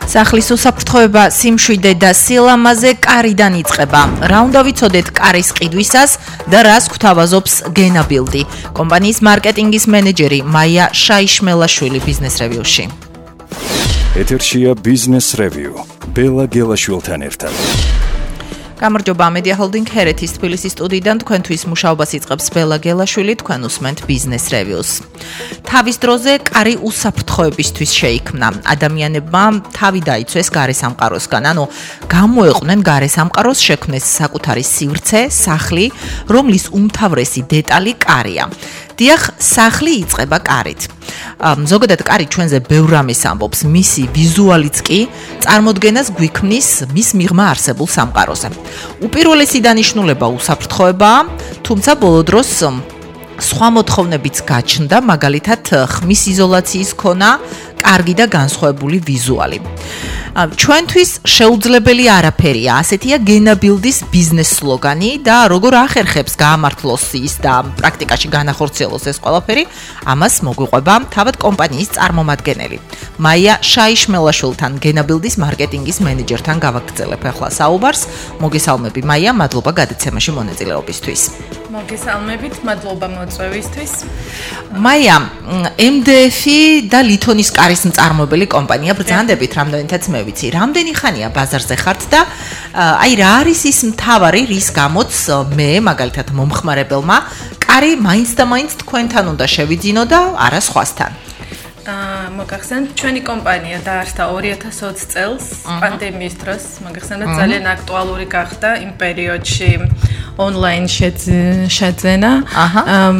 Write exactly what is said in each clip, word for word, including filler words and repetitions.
სახლის უსაფრთხოება სიმშვიდე და სილამაზე კარიდან იწყება. რა უნდა ვიცოდეთ კარის ყიდვისას და რას გვთავაზობს გენაბილდი. კომპანიის მარკეტინგის მენეჯერი მაია შაიშმელაშვილი ბიზნეს რევიუში. ეთერშია ბიზნეს რევიუ. ბელა გელაშვილთან ერთად. გამარჯობა, მედია ჰოლდინგ ჰერეთის თბილისის სტუდიიდან თქვენთვის მუშაობას იწყებს ბელა გელაშვილი, თქვენ უსმენთ ბიზნეს რევიუს. თავის დროზე კარი უსაფრთხოებისთვის შეიქმნა. ადამიანებმა თავი დაიცვეს გარესამყაროსგან, ანუ გამოეყვნენ გარესამყაროს, შექმნეს საკუთარი სივრცე, სახლი, რომლის უმთავრესი დეტალი კარია. დიახ, სახლი იწყება კარით. ზოგადად კარი ჩვენზე ბევრ რამეს ამბობს, მისი ვიზუალიც კი წარმოდგენას გვიქმნის მის მიღმა არსებულ სამყაროზე. უპირველესი დანიშნულება უსაფრთხოებაა, თუმცა ბოლო დროს სხვა მოთხოვნებიც გაჩნდა, მაგალითად ხმის იზოლაციის ქონა, კარგი და განსხვავებული ვიზუალი. ჩვენთვის შეუძლებელი არაფერია, ასეთია გენაბილდის ბიზნეს სლოგანი და როგორ ახერხებს გაამართლოს ის და პრაქტიკაში განახორციელოს ეს ყველაფერი, ამას მოგვიყვება თავად კომპანიის წარმომადგენელი. მაია შაიშმელაშვილთან, გენაბილდის მარკეტინგის მენეჯერთან გავაგრძელებ ახლა საუბარს. მოგესალმები მაია, მადლობა გადაცემაში მონაწილეობისთვის. მოგესალმებით, მადლობა მოწვევისთვის. მაია, ემ დე ეფ-ი და ლითონის კარის მწარმოებელი კომპანია, ბრძანდებით რამდენითაც მე ვიცი. რამდენი ხანია ბაზარზე ხართ და აი რა არის ის მთავარი, რის გამოც მე, მაგალითად მომხმარებელმა, კარი მაინც და მაინც თქვენთან უნდა შევიძინო და არა სხვასთან. აა მოგახსენებთ, ჩვენი კომპანია დაარსდა ორი ათას ოცი წელს, პანდემიის დროს. მოგახსენებთ, ძალიან აქტუალური გახდა იმ პერიოდში ონლაინ შეძენა. აა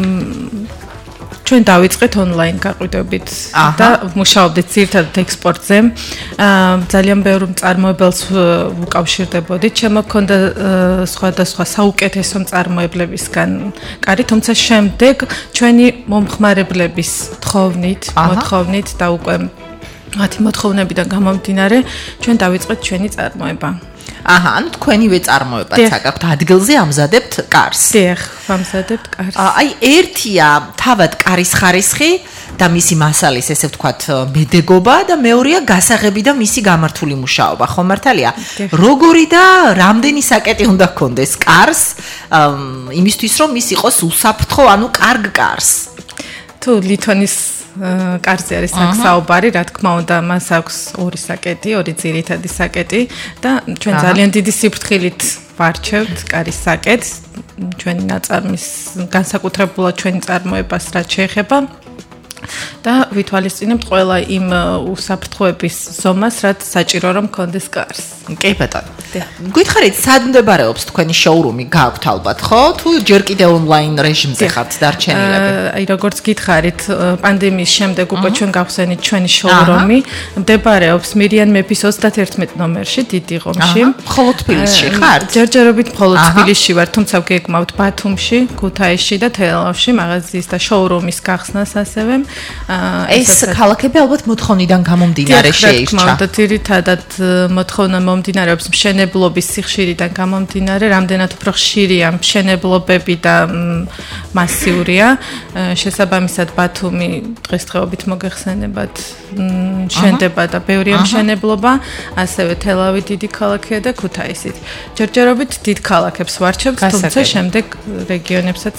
ჩვენ დავიწყეთ ონლაინ გაყიდვებით და მუშაობდით ძირითადად ექსპორტზე. ძალიან ბევრ მწარმოებელს ვუკავშირდებოდით. ჩემო მქონდა სხვადასხვა საუკეთესო მწარმოებლებისგან კარი, თუმცა შემდეგ ჩვენი მომხმარებლების თხოვნით, მოთხოვნით და უკვე მათი მოთხოვნებიდან გამომდინარე, ჩვენ დავიწყეთ ჩვენი წარმოება. აჰა, ანუ თქვენივე წარმოებაც აკაქვთ, ადგილზე ამზადებთ კარს. დიახ, ამზადებთ კარს. აი, ერთია თავად კარის ხარისხი და მისი მასალის, ესე ვთქვათ, მედეგობა და მეორეა გასაღები და მისი გამართული მუშაობა, ხო მართალია? როგორი და რამდენი საკეტი უნდა გქონდეს კარს, იმისთვის რომ ის იყოს უსაფრთხო, ანუ კარგ კარს? თუ ლითონის კარზე არის საუბარი, რა თქმა უნდა, მას აქვს ორი საკეტი, ორი ძირითადი საკეტი და ჩვენ ძალიან დიდი სიფრთხილით ვარჩევთ კარის საკეტს, ჩვენი ნაწარმის განსაკუთრებულად ჩვენი წარმოებას რაც შეეხება და ვითვალისწინებთ ყველა იმ უსაფრთხოების ზომას, რაც საჭირო რომ გქონდეს კარს. კი ბატონო. გითხარით, სად მდებარეობს თქვენი შოურუმი? გააქვთ ალბათ, ხო? თუ ჯერ კიდე ონლაინ რეჟიმზე ხართ დარჩენილები? აი, როგორც გითხარით, პანდემიის შემდეგ უკვე ჩვენ გავხსენით ჩვენი შოურუმი. მდებარეობს მირიან მეფის ოცდაათი ნომერში, დიდი ღომში. მხოლოდ თბილისში ხართ? ჯერჯერობით მხოლოდ თბილისში ვარ, თუმცა გეგმავთ ბათუმში, ქუთაისში და თელავში მაღაზიის და შოურუმის გახსნას ასევე. ეს ქალაქები ალბათ მოთხოვნიდან გამომდინარე შეირჩა. და ძირითადად მოთხოვნა მომდინარეობს მშენებლობის სიხშირიდან გამომდინარე, რამდენად უფრო ხშირია მშენებლობები და მასიურია. შესაბამისად ბათუმი დღესდღეობით მოგეხსენებათ შენდება და ბევრია მშენებლობა, ასევე თელავი დიდი ქალაქია და ქუთაისიც. ჯერჯერობით დიდ ქალაქებს ვარჩევთ, თუმცა შემდეგ რეგიონებსაც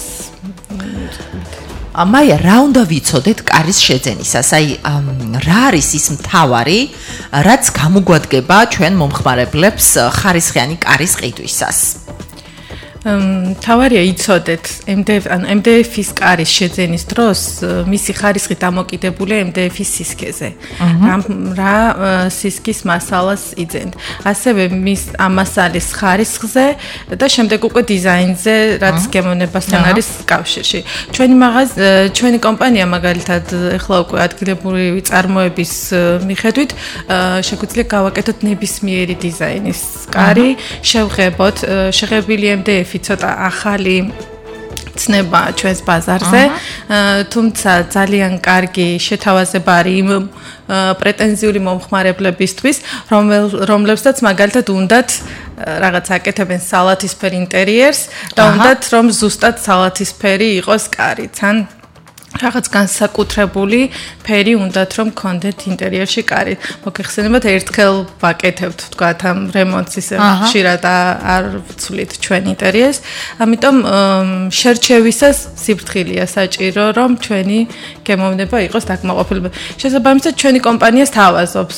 მაია, რა უნდა ვიცოდეთ კარის შეძენისას? აი, რა არის ის მთავარი, რაც გამოგვადგება ჩვენ მომხმარებლებს ხარისხიანი კარის ყიდვისას? მთავარია იცოდეთ ემ დე ეფ, ანუ ემ დე ეფ-ის კარის შეძენის დროს მისი ხარისხი დამოკიდებულია ემ დე ეფ-ის სისქეზე. რა სისქის მასალას იძენთ. ასევე მის ამ მასალის ხარისხზე და შემდეგ უკვე დიზაინზე, რაც გემოვნებასთან არის კავშირში. ჩვენი მაღაზ, ჩვენი კომპანია მაგალითად ეხლა უკვე ადგილობრივი წარმოების მიხედვით შეგვიძლია გავაკეთოთ ნებისმიერი დიზაინის კარი, შევღებოთ, შეღებილი ემ დე ეფ ცოტა ახალი ცნება ჩვენს ბაზარზე, თუმცა ძალიან კარგი შეთავაზება არის იმ პრეტენზიული მომხმარებლებისთვის, რომლებსაც მაგალითად უნდათ რაღაც აკეთებენ სალათისფერ ინტერიერს და უნდათ რომ ზუსტად სალათისფერი იყოს კარიც, ან რაღაც განსაკუთრებული ფერი უნდათ რომ გქონდეთ ინტერიერში კარი. მოგეხსენებათ ერთხელ ვაკეთებთ თქვათ ამ რემონტს ისე ხშირად არ ვცვლით ჩვენ ინტერიერს. ამიტომ შერჩევისას სიფრთხილეა საჭირო რომ ჩვენი გემოვნება იყოს დაკმაყოფილება. შესაბამისად ჩვენი კომპანია სთავაზობს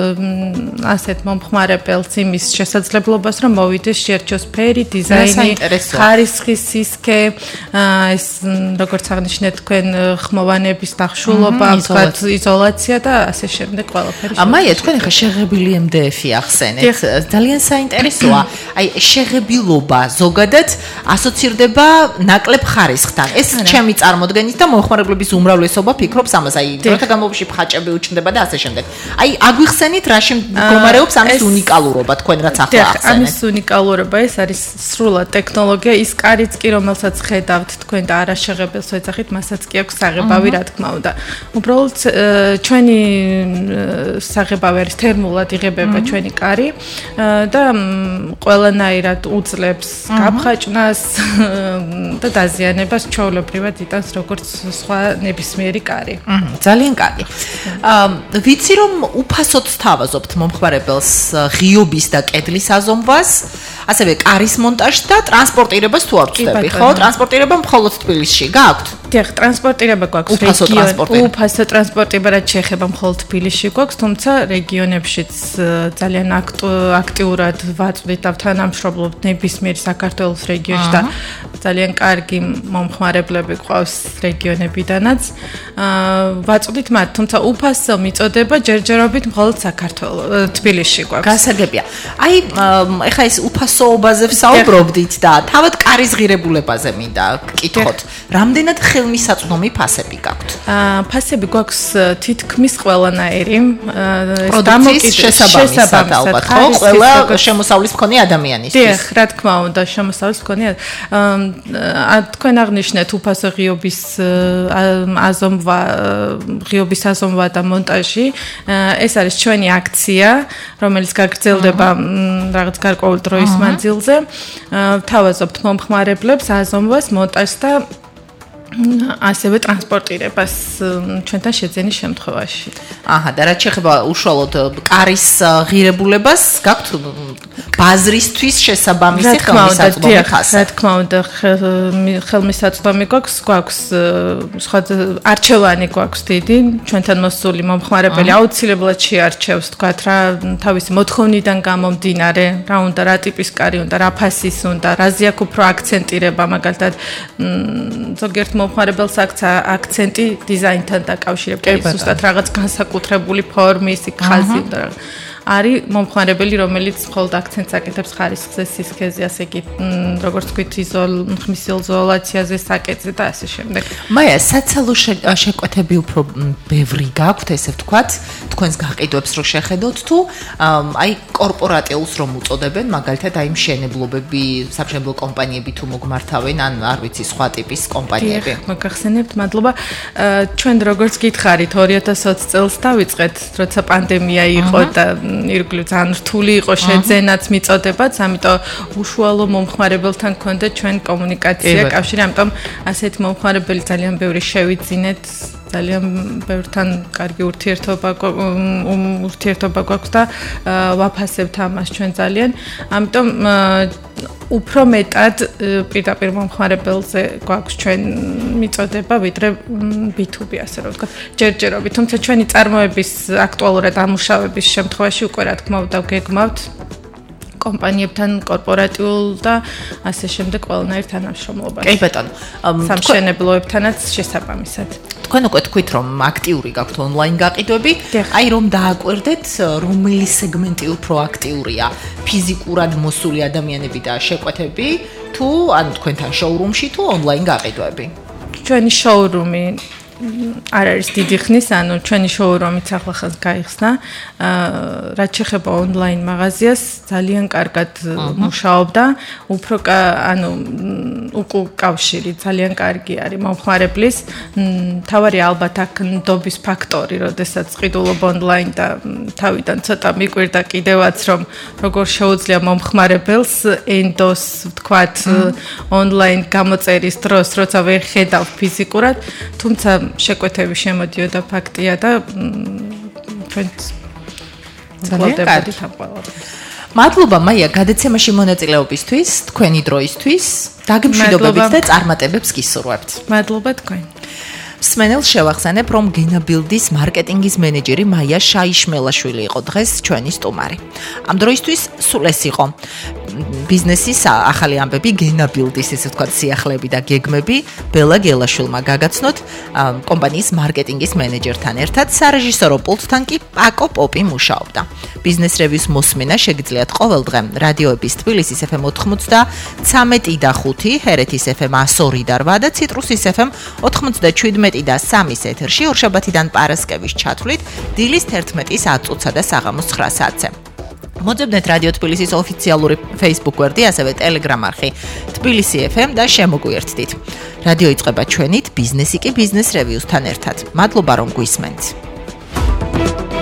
ასეთ მომხმარებელს იმის შესაძლებლობას რომ მოვიდეს შერჩოს ფერი, დიზაინი, ხარისხი, სისქე, ეს როგორც აღნიშნეთ თქვენ ხმოვანების დახშულობა, თქვათ იზოლაცია და ასე შემდეგ ყველაფერი. ამაია თქვენ ხა შეღებილი em d f-ი ახსენეთ. ძალიან საინტერესოა. აი შეღებილობა ზოგადად ასოცირდება ნაკლებ ხარისხთან. ეს ჩემი წარმოდგენით და მომხმარებლების უმრავლესობა ფიქრობს ამას. აი დროთა განმავლობაში ფხაჭები უჩნდება და ასე შემდეგ. აი აგვიხსენით რა შემდგომარეობს ამის უნიკალურობა თქვენ რაც ახლა ახსენეთ. ამის უნიკალურობა ეს არის სრულად ტექნოლოგია, ის კარიც კი რომელსაც ხედავთ თქვენ და არა შეღებილს ვეძახით, მასაც კი აქვს საღებავი რა თქმა უნდა. უბრალოდ ჩვენი საღებავი არის თერმულად იღებება ჩვენი კარი და ყველანაირად უძლებს გაფხაჭნას და დაზიანებას ჩვეულებრივად იტანს როგორც სხვა ნებისმიერი კარი. ძალიან კარგი. ვიცი რომ უფასოდ სთავაზობთ მომხმარებელს ღიობის და კედლის აზომვას, ასევე კარის მონტაჟს და ტრანსპორტირებას თუ არ ვწდები, ხო? ტრანსპორტირება მხოლოდ თბილისში გააქვთ? დიახ, ტრანსპორტირება გვაქვს რეგიონებში. უფასო ტრანსპორტირება რაც შეეხება მხოლოდ თბილისში გვაქვს, თუმცა რეგიონებშიც ძალიან აქტიურად ვაწვდით და თანამშრომლობთ ნებისმიერ საქართველოს რეგიონში და ძალიან კარგი მომხმარებლები გვყავს რეგიონებიდანაც. ვაწვდით მათ, თუმცა უფასო მიწოდება ჯერჯერობით მხოლოდ საქართველოს თბილისში გვაქვს. გასაგებია. აი, ეხა ეს უფასოობაზე ვსაუბრობდით და თავად კარის ღირებულებაზე მინდა გკითხოთ. რამდენად ხელმისაწვდომი ფასები გაქვთ? ფასები გვაქვს თითქმის ყველანაირი. პროდუქციის შესაბამისად ალბათ, ხო? ყველა შემოსავლის მქონე ადამიანისთვის. დიახ, რა თქმა უნდა, შემოსავლის მქონე. თქვენ აღნიშნეთ უფასო ღიობის აზომვა, ღიობის აზომვა და მონტაჟი. ეს არის ჩვენი აქცია, რომელიც გაგრძელდება რაღაც გარკვეულ დროის მანძილზე. ვთავაზობთ მომხმარებლებს აზომვას, მონტაჟს და ასევე ტრანსპორტირებას ჩვენთან შეძენის შემთხვევაში. აჰა, და რაც შეეხება უშუალოდ კარის ღირებულებას, გაქვთ ბაზრისთვის შესაბამისი ხელმისაწვდომი ფასი. რა თქმა უნდა, ხელმისაწვდომი გვაქვს, გვაქვს სხვა არჩევანი გვაქვს დიდი, ჩვენთან მოსული მომხმარებელი აუცილებლად შეარჩევს, თქვათ რა თავისი მოთხოვნიდან გამომდინარე, რა უნდა, რა ტიპის კარი უნდა, რა ფასის უნდა, რაზე აქვს უფრო აქცენტირება, მაგალითად ზოგიერთ მომხმარებელს აქვს აქცენტი დიზაინთან დაკავშირებით, ზუსტად რაღაც განსაკუთრებული ფორმის, ხაზი და არის მომხმარებელი, რომელიც მხოლოდ აქცენტს აკეთებს ხარისხზე, სისქეზე, ასე იგი, როგორც თქვით, ხმის იზოლაციაზე, საკეთზე და ასე შემდეგ. მაია, საცალო შეკვეთები უფრო ბევრი გაქვთ, ესე ვთქვათ, თქვენს გაყიდვებს რო შეხედოთ თუ აი კორპორატიულს რომ უწოდებენ, მაგალითად აი მშენებლობები, სამშენებლო კომპანიები თუ მოგმართავენ, ან არ ვიცი, სხვა ტიპის კომპანიები. მოგახსენებთ, მადლობა. ჩვენ როგორც გითხარით, ორი ათას ოცი წელს დავიწყეთ, როცა პანდემია იყო და ირგვლივ ძალიან რთული იყო შეძენაც მიწოდებაც, ამიტომ უშუალო მომხმარებელთან გქონდა ჩვენ კომუნიკაცია, კავშირი, ამიტომ ასეთ მომხმარებელი ძალიან ბევრი შევიძინეთ, ძალიან ბევრთან კარგი ურთიერთობა ურთიერთობა გვაქვს და ვაფასებთ ამას ჩვენ ძალიან. ამიტომ უფრო მეტად პირდაპირ მომხმარებელზე გვაქვს ჩვენ მიწოდება, ვიდრე ბი თუ ბი, ასე რომ ვთქვათ, ჯერჯერობით. თუმცა ჩვენი წარმოების აქტუალურად ამუშავების შემთხვევაში უკვე რა თქმა უნდა გეგმავთ კომპანიებთან, კორპორატიულ და ასე შემდეგ ყველანაირ თანამშრომლობას. კი ბატონო, სამშენებლოებთანაც შესაბამისად. თქვენ უკვე თქვით რომ აქტიური გაქვთ ონლაინ გაყიდვები, აი რომ დააკვირდეთ რომელი სეგმენტი უფრო აქტიურია, ფიზიკურად მოსული ადამიანები და შეკვეთები თუ ან თქვენთან შოურუმში თუ ონლაინ გაყიდვები. ჩვენი შოურუმი არ არის დიდი ხნის, ანუ ჩვენი შოურუმიც ახლახანს გაიხსნა. რაც შეეხება ონლაინ მაღაზიას, ძალიან კარგად მუშაობდა, უფრო ანუ უკუ კავშირი ძალიან კარგი არის მომხმარებლის. თავარი ალბათ აქ ნდობის ფაქტორი, როდესაც ყიდულობ ონლაინ და თავიდან ცოტა მიკვირდა კიდევაც, რომ როგორ შეუძლია მომხმარებელს ენდოს, ვთქვათ, ონლაინ გამოწერის დროს, როცა ვერ ხედავ ფიზიკურად, თუმცა შეკვეთები შემოდიოდა ფაქტია და ჩვენ ძალიან მადლობა მაია გადაცემაში მონაწილეობისთვის, თქვენი დროისთვის, დაგემშვიდობებით და წარმატებებს გისურვებთ. მადლობა თქვენ. მსმენელს შევახსენებ, რომ გენა ბილდის მარკეტინგის მენეჯერი მაია შაიშმელაშვილი იყო დღეს ჩვენი სტუმარი. ამ დროისთვის სულ ეს იყო ბიზნესის ახალი ამბები, გენა ბილდის ესე ვთქვათ სიახლეები და გეგმები ბელა გელაშვილმა გაგაცნოთ კომპანიის მარკეტინგის მენეჯერთან ერთად სარეჟისორო პულტთან კი პაკო პოპი მუშაობდა. ბიზნეს რევიუს მოსმენა შეგიძლიათ ყოველდღე რადიოების თბილისის ეფ ემ ოცდამეტი და ხუთი, ჰერეთის ეფ ემ εκατო ორი და რვა და ციტრუსის ეფ ემ ოცდაშვიდმეტი და სამის ეთერში ორშაბათიდან პარასკევის ჩათვლით დილის თერთმეტის ათ წუთსა და საღამოს ცხრა საათზე. მოძებნეთ რადიო თბილისის ოფიციალური Facebook გვერდი, ასევე Telegram არხი თბილისი ეფ ემ და შემოგვიერთდით. რადიო იწყება ჩვენით, ბიზნესი კი ბიზნეს რევიუსთან ერთად. მადლობა რომ გვისმენთ.